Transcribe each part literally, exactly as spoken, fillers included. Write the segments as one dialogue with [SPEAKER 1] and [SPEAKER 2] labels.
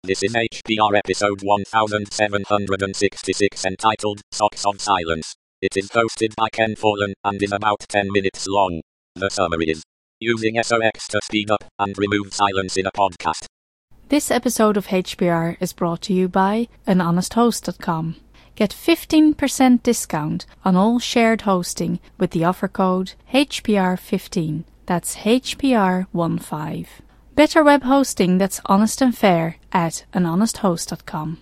[SPEAKER 1] This is H P R episode one thousand seven hundred sixty-six entitled Socks of Silence. It is hosted by Ken Forlan and is about ten minutes long. The summary is: using S O X to speed up and remove silence in a podcast.
[SPEAKER 2] This episode of H P R is brought to you by an honest host dot com. Get fifteen percent discount on all shared hosting with the offer code H P R fifteen. That's H P R fifteen. Better web hosting that's honest and fair at an honest host dot com.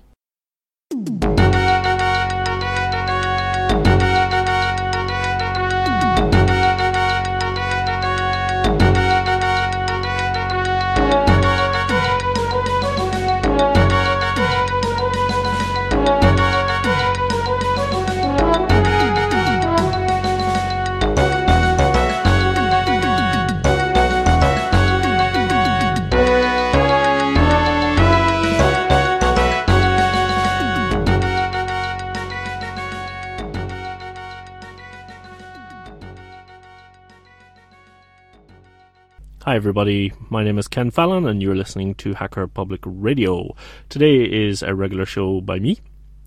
[SPEAKER 3] Hi everybody, my name is Ken Fallon and you're listening to Hacker Public Radio. Today is a regular show by me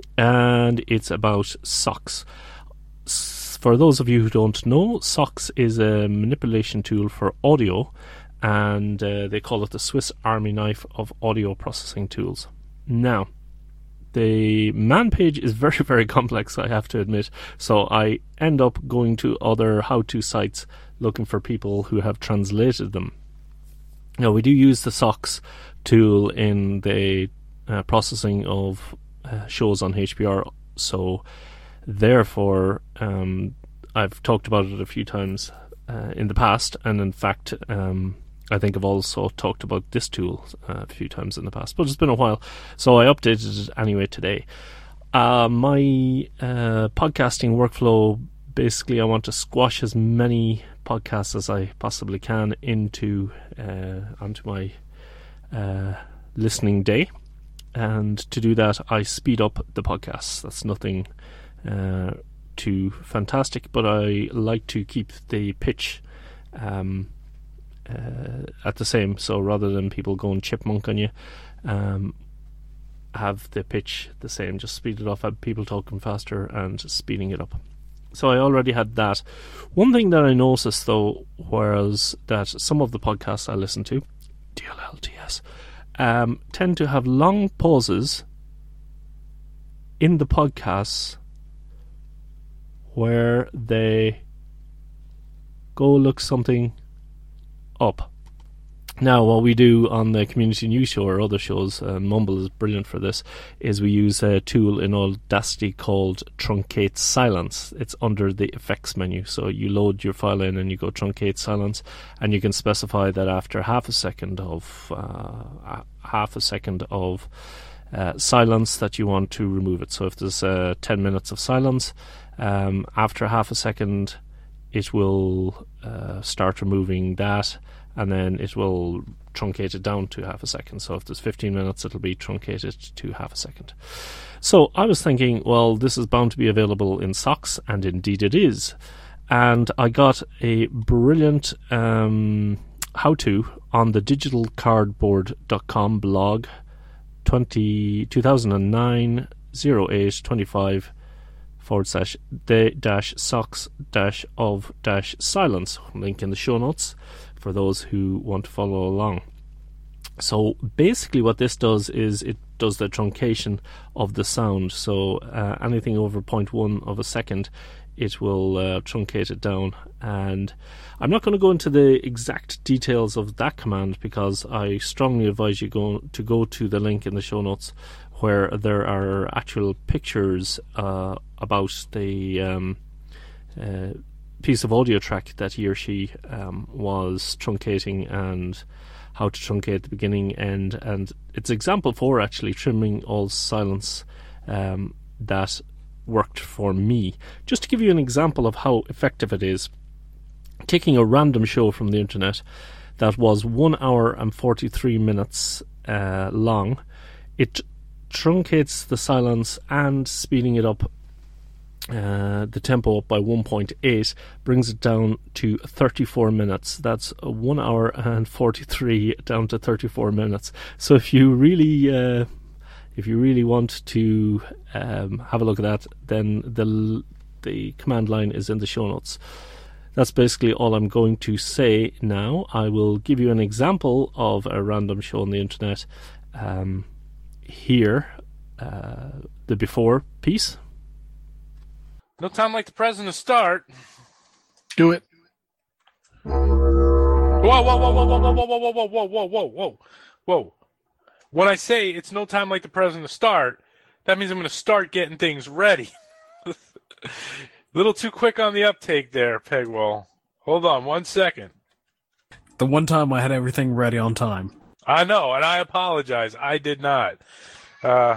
[SPEAKER 3] and it's about socks. For those of you who don't know, socks is a manipulation tool for audio and uh, they call it the Swiss Army knife of audio processing tools. Now, the man page is very, very complex, I have to admit, so I end up going to other how-to sites looking for people who have translated them. Now, we do use the socks tool in the uh, processing of uh, shows on H P R, so therefore um, I've talked about it a few times uh, in the past, and in fact um, I think I've also talked about this tool uh, a few times in the past, but it's been a while, so I updated it anyway today. Uh, my uh, podcasting workflow, basically I want to squash as many podcasts as I possibly can into uh, onto my uh, listening day, and to do that I speed up the podcasts. That's nothing uh, too fantastic, but I like to keep the pitch um, uh, at the same, so rather than people going chipmunk on you, um, have the pitch the same, just speed it up, have people talking faster and speeding it up. So I already had that. One thing that I noticed though was that some of the podcasts I listen to, D L L T S, um, tend to have long pauses in the podcasts where they go look something up. Now, what we do on the Community News Show or other shows, and Mumble is brilliant for this, is we use a tool in Audacity called Truncate Silence. It's under the effects menu. So you load your file in and you go Truncate Silence, and you can specify that after half a second of uh, half a second of uh, silence that you want to remove it. So if there's uh, ten minutes of silence, um, after half a second, it will uh, start removing that. And then it will truncate it down to half a second. So if there's fifteen minutes, it'll be truncated to half a second. So I was thinking, well, this is bound to be available in socks, and indeed it is. And I got a brilliant um, how-to on the digital cardboard dot com blog, twenty, two thousand nine, oh eight, twenty-five forward slash the dash socks dash of dash silence. Link in the show notes for those who want to follow along. So basically what this does is it does the truncation of the sound. So uh, anything over zero point one of a second, it will uh, truncate it down. And I'm not going to go into the exact details of that command because I strongly advise you go to go to the link in the show notes where there are actual pictures uh, about the um, uh, piece of audio track that he or she um, was truncating and how to truncate the beginning, end, and it's example four actually, trimming all silence, um, that worked for me. Just to give you an example of how effective it is, taking a random show from the internet that was one hour and forty-three minutes uh, long, it truncates the silence and speeding it up uh, the tempo up by one point eight, brings it down to thirty-four minutes. That's one hour and forty-three down to thirty-four minutes. So if you really uh, if you really want to um, have a look at that, then the the command line is in the show notes. That's basically all I'm going to say now. I will give you an example of a random show on the internet um, here, uh, the before piece.
[SPEAKER 4] No time like the present to start.
[SPEAKER 5] Do it.
[SPEAKER 4] Whoa, whoa, whoa, whoa, whoa, whoa, whoa, whoa, whoa, whoa, whoa, whoa, whoa, whoa. When I say it's no time like the present to start, that means I'm going to start getting things ready. A little too quick on the uptake there, Pegwell. Hold on one second.
[SPEAKER 5] The one time I had everything ready on time.
[SPEAKER 4] I know, and I apologize. I did not. Uh,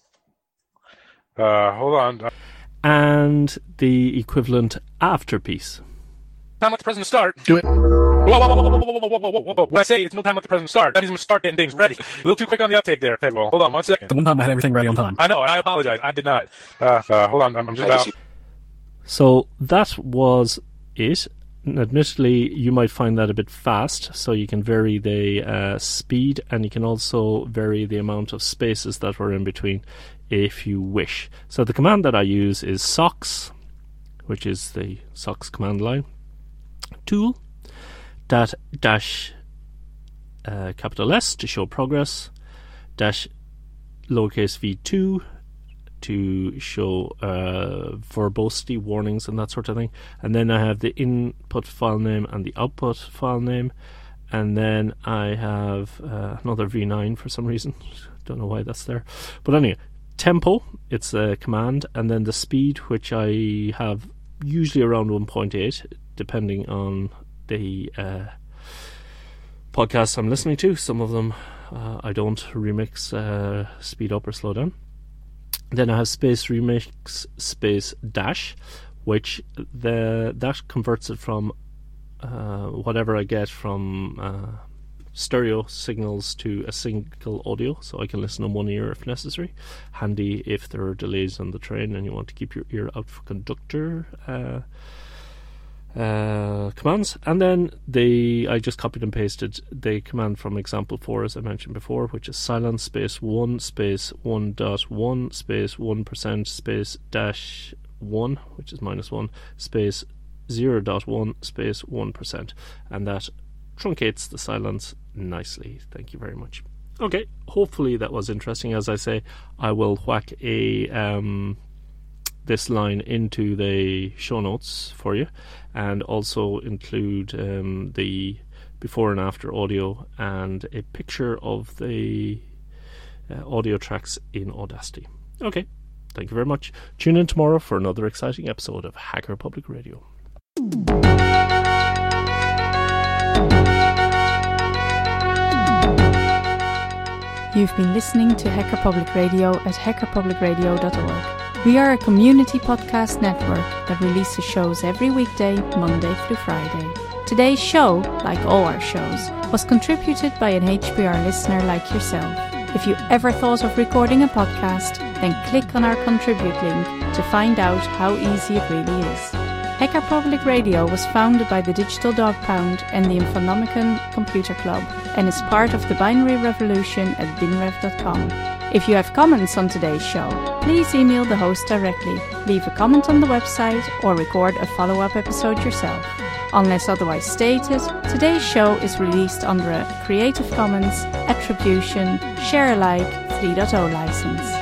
[SPEAKER 4] uh, hold on.
[SPEAKER 3] And the equivalent after piece.
[SPEAKER 4] Time like the present to start.
[SPEAKER 5] Do it.
[SPEAKER 4] Whoa, whoa, whoa, whoa, whoa, whoa, whoa, whoa, whoa, whoa. When I say it's no time like the present to start, that means I'm going to start getting things ready. A little too quick on the uptake there, Pegwell. Hold on one second.
[SPEAKER 5] The one time I had everything ready on time.
[SPEAKER 4] I know, and I apologize. I did not. Uh, uh, hold on. I'm just about...
[SPEAKER 3] So that was it. Admittedly, you might find that a bit fast, so you can vary the uh, speed, and you can also vary the amount of spaces that were in between if you wish. So the command that I use is socks, which is the socks command line, tool, dat dash uh, capital S to show progress, dash lowercase v two to show uh, verbosity warnings and that sort of thing. And then I have the input file name and the output file name. And then I have uh, another v nine for some reason. Don't know why that's there. But anyway, tempo, it's a command. And then the speed, which I have usually around one point eight, depending on the uh, podcasts I'm listening to. Some of them uh, I don't remix, uh, speed up or slow down. Then I have space remix space dash, which the that converts it from uh, whatever I get from uh, stereo signals to a single audio, so I can listen on one ear if necessary. Handy if there are delays on the train and you want to keep your ear out for conductor uh, uh, commands. And then the I just copied and pasted the command from example four, as I mentioned before, which is silence space one space one dot one space one percent space dash one, which is minus one, space zero dot one space one percent, and that truncates the silence nicely. Thank you very much. Okay, hopefully that was interesting. As I say, I will whack a um, this line into the show notes for you, and also include um, the before and after audio and a picture of the uh, audio tracks in Audacity. Okay, thank you very much. Tune in tomorrow for another exciting episode of Hacker Public Radio.
[SPEAKER 2] You've been listening to Hacker Public Radio at hacker public radio dot org. We are a community podcast network that releases shows every weekday, Monday through Friday. Today's show, like all our shows, was contributed by an H P R listener like yourself. If you ever thought of recording a podcast, then click on our contribute link to find out how easy it really is. Hacker Public Radio was founded by the Digital Dog Pound and the Infonomicon Computer Club and is part of the binary revolution at binrev dot com. If you have comments on today's show, please email the host directly, leave a comment on the website, or record a follow-up episode yourself. Unless otherwise stated, today's show is released under a Creative Commons Attribution Share Alike three point oh license.